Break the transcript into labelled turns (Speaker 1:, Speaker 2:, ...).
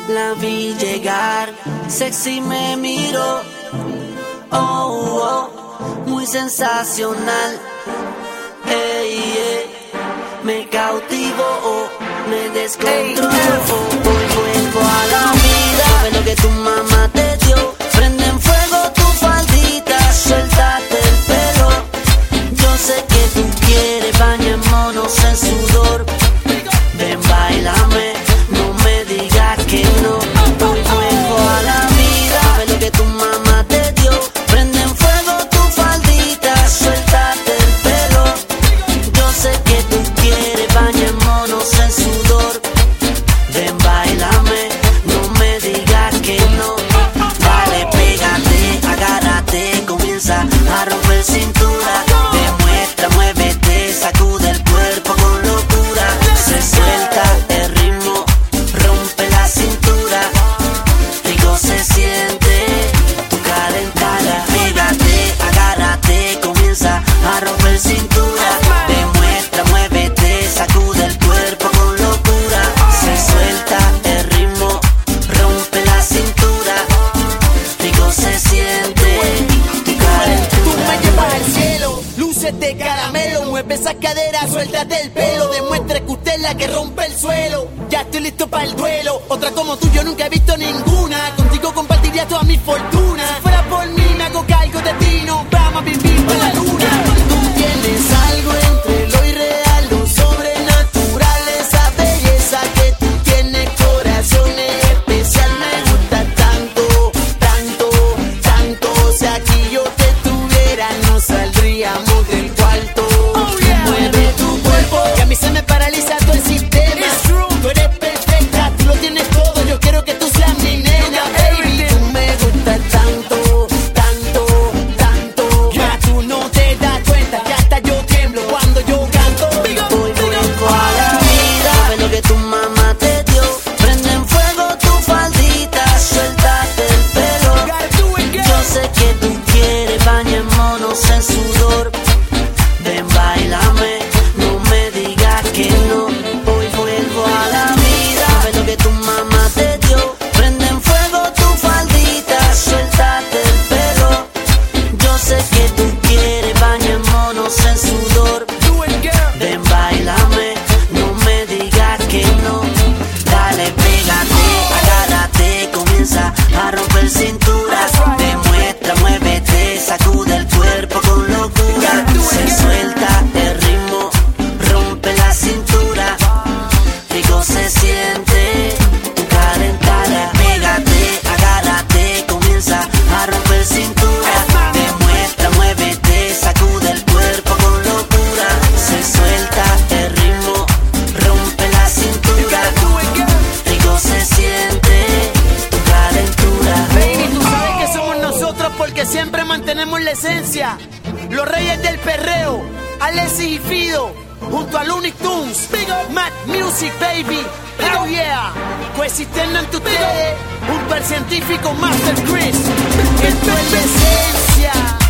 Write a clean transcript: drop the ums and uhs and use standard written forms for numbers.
Speaker 1: La vi llegar, sexy me miró, muy sensacional. Me cautivó, me descontroló. Hoy vuelvo a la vida. Sabes lo que tu mamá te dio. Prende en fuego tu faldita, suéltate el pelo. Yo sé que tú quieres, bañémonos en sudor. Ven, bailame, no me digas que no. Hoy vuelvo a la vida. Sabes lo que tu mamá te dio. Prende en fuego tu faldita, suéltate el pelo. Yo sé que tú quieres, bañémonos en sudor. Ven, bailame, no me digas que no. Dale, pégate, agárrate, comienza a romper cintura. Demuestra, muévete, sacude el cuerpo con locura. Se suelta el ritmo, rompe la cintura. Rico se siente tu calentada. Pégate, agárrate, comienza a romper cintura. Demuestra, muévete, sacude el cuerpo con locura. Se suelta el ritmo, rompe la cintura. Rico se siente tu calentura.
Speaker 2: Tú me llevas al cielo, luces de caramelo. Mueve esa cadera, suéltate el pelo. Demuestra que usted es la que rompe el suelo. Ya estoy listo para el duelo. Otra como tú yo nunca he visto ninguna. Contigo compartiría toda mi fortuna. Si fuera por mí me hago cargo de ti. Nos vamos a vivir por la luna. Tú tienes algo entre lo irreal, lo sobrenatural. Esa belleza que tú tienes, corazón especial. Me gusta tanto, tanto, tanto. Si aquí yo te tuviera, no saldríamos del cuarto. Mueve tu cuerpo, que a mí se me paraliza todo el sistema. Tú eres perfecta, tú lo tienes todo. Yo quiero que tú seas mi nena, baby. Tú me gustas tanto, tanto, tanto. Ya tú no te das cuenta que hasta yo tiemblo cuando yo canto.
Speaker 1: Hoy vuelvo a la vida. Sabes lo que tu mamá te dio. Prende en fuego tu faldita, suéltate el pelo. Yo sé que tú quieres, bañémonos en sudor. Ven, bailame, no me digas que no. Hoy vuelvo a la vida. Sabes lo que tu mamá te dio. Prende en fuego tu faldita, suéltate el pelo. Yo sé que tú quieres, bañémonos en sudor. Ven, bailame, no me digas que no. Dale, pégate, agárrate, comienza a romper cintura. Demuestra, muévete, sacude el cuerpo con locura. Se suelta el ritmo, rompe la cintura. Rico se siente tu calentada. Pégate, agárrate, comienza a romper cintura. Demuestra, muévete, sacude el cuerpo con locura. Se suelta el ritmo, rompe la cintura. Rico se siente tu calentura.
Speaker 2: Baby, tú sabes que somos nosotros porque siempre mantenemos la esencia. Los reyes del perreo, Alexis y Fido, junto a Looney Tunes, Mad Music, baby, hell yeah. Coexistiendo entre ustedes, junto al científico Master Chris. Esto es la esencia.